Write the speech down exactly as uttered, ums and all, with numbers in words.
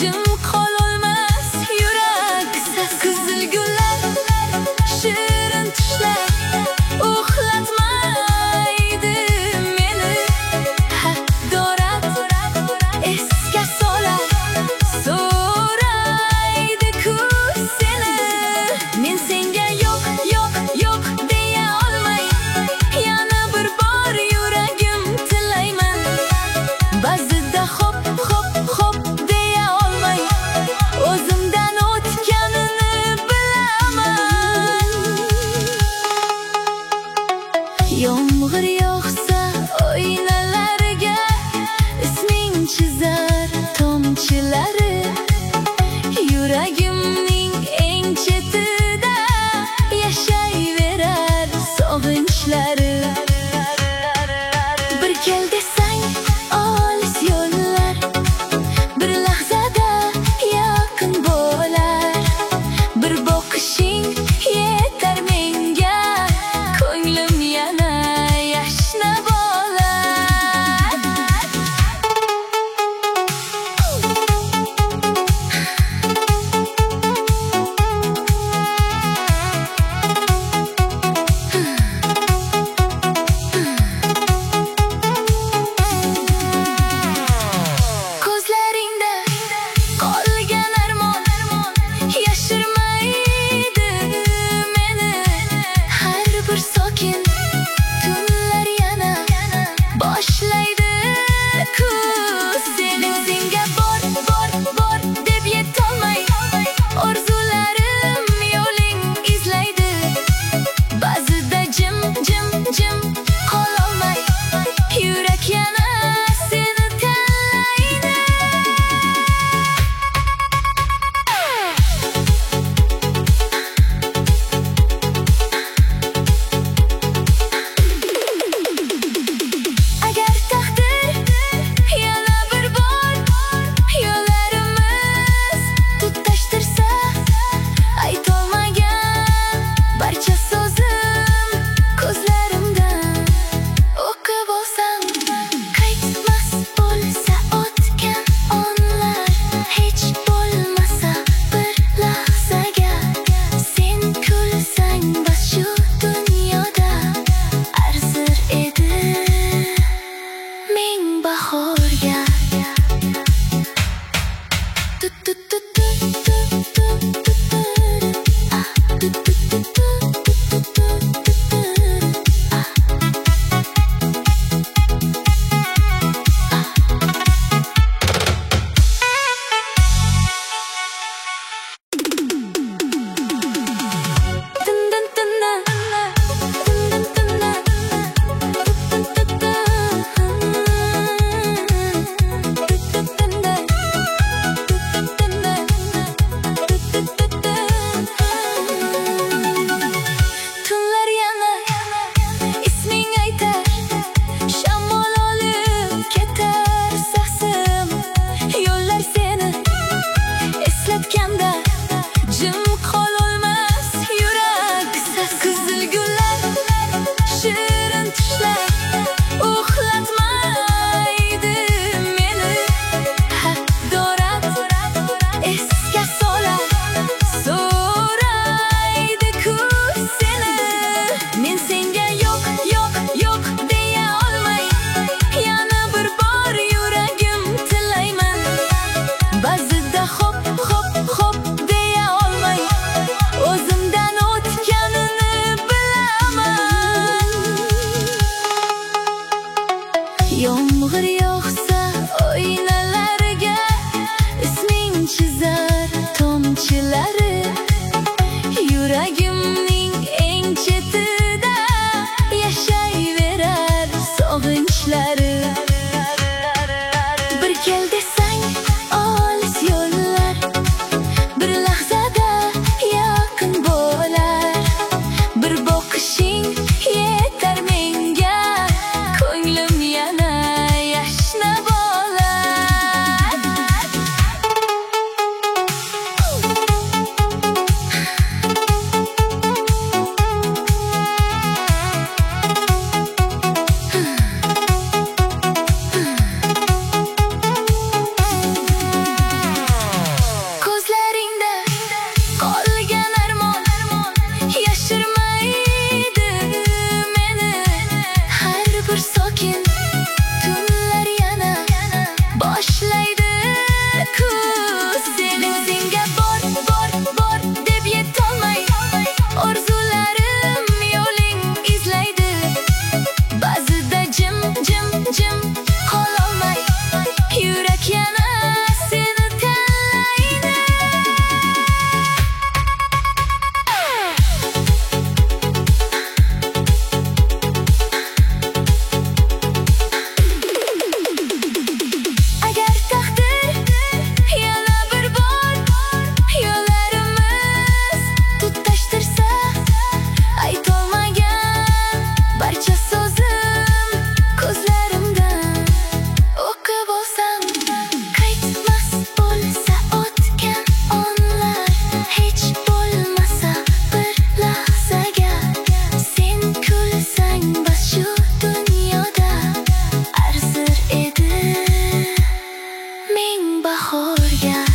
jim qololmas yurak siz qizil gullar shirin tushlar uxlatmaydi meni haqdorat esga solar so'raydi-ku seni men senga yo'q yo'q yo'q deya olmay yana bir bor yuragim tilayman ba'zida hop hop hop deya olmay o'zimdan o'tganini bilaman yomg'ir yog'sa oynalarga isming chizar tomchilari yuragimning eng chetida yashayverar sog'inchlari bir kel desang olis yo'llar bir lahzada yaqin bo'lar bir boqishing yetar menga ko'nglim yana yashnab olar ko'zlaringda qolgan armon yashirmaydi meni har bir sokin tunlar yana boshlaydi-ku seni senga bor bor bor deb yetolmay orzularim yo'ling izlaydi ba'zida jim jim jim qololmay yurak yana seni tanlaydi agar taqdir yana bir bor yo'llarimiz tutashtirsa aytolmagan barcha so'zim ko'zlarimdan o'qib olsam qaytmas bo'lsa o'tgan onlar hech bo'lmasa bir lahzaga sen kulsang bas shu dunyoda arzir edi ming bahorga tut tut tut tut tut tut tut ah tut tut tut tut tut tut ah dun dun dun dun dun dun dun tunlar yana isming aytar shamol olib ketar sahsim yo'llar seni eslatganda jim qololmas yurak siz qizil gullar shirin tushlar uxlatmaydi meni haqdorat esga solar so'raydi-ku seni men senga yo'q yo'q yo'q deya olmay yana bir bor yuragim tilayman ba'zida hop hop hop deya olmay o'zimdan o'tganini bilaman yomg'ir yog'sa oynalarga isming chizar tomchilari yuragimning eng chetida yashayverar sog'inchlari bir kel desang olis yo'llar bir lahzada yaqin bo'lar bir boqishing yetar menga ko'nglim yana yashnab olar mejor ya.